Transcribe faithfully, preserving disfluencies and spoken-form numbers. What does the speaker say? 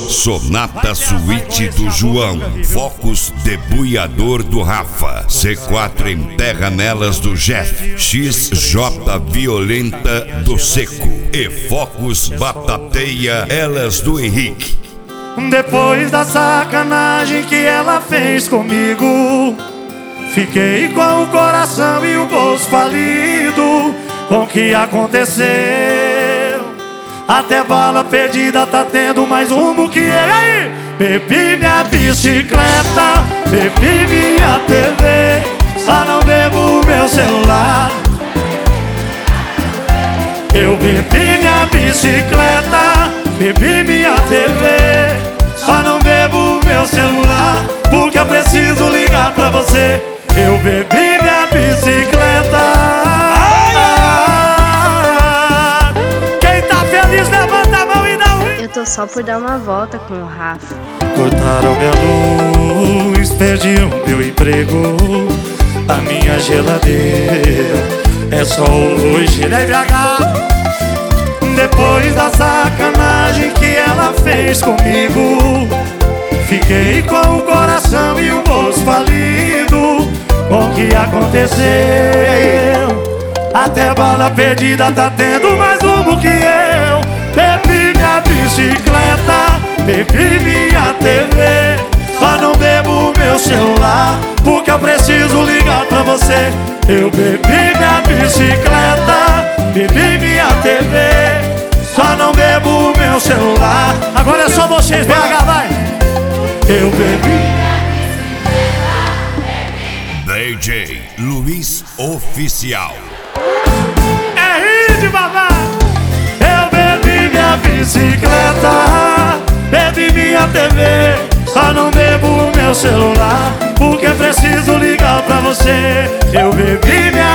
Sonata Suíte do João, Focus Debulhador do Rafa, C quatro Enterra Nelas do Jeff, X J Violenta do Seco e Focus Batateia Elas do Henrique. Depois da sacanagem que ela fez comigo, fiquei com o coração e o bolso falido com o que aconteceu. Até bala perdida tá tendo mais rumo que ele. Aí, bebi minha bicicleta, bebi minha T V, só não bebo meu celular. Eu bebi minha bicicleta, bebi minha T V, só não bebo meu celular, porque eu preciso ligar pra você. Eu bebi minha bicicleta. Quem tá feliz levanta a mão e dá um. Eu tô só por dar uma volta com o Rafa. Cortaram minha luz, perdi o meu emprego, a minha geladeira é só hoje, né, B H? Depois da sacanagem que ela fez comigo, fiquei com o coração e o bolso falido com o que aconteceu. Até bala perdida tá tendo mais rumo que eu. Bebi minha bicicleta, bebi minha T V, só não bebo meu celular, porque eu preciso ligar pra você. Eu bebi minha bicicleta, bebi minha T V, só não bebo meu celular. Agora é só vocês, B H, vai! Eu bebi. D J Luiz Oficial. É hit, babá! Eu bebi minha bicicleta, bebi minha T V, só não bebo meu celular, porque preciso ligar pra você. Eu bebi minha